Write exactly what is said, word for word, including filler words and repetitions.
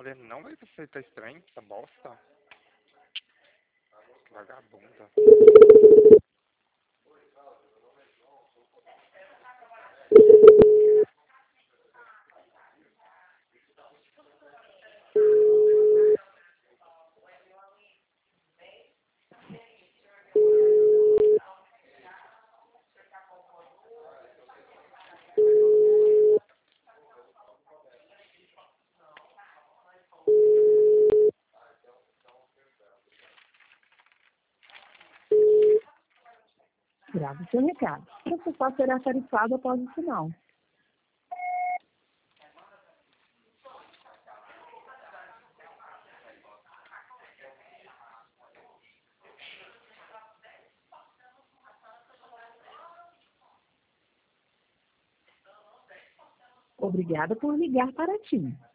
mulher não vai aceitar estranho, essa bosta. Vagabunda. Grave seu recado. Essa só será tarifado após o sinal. Obrigada por ligar para a TIM.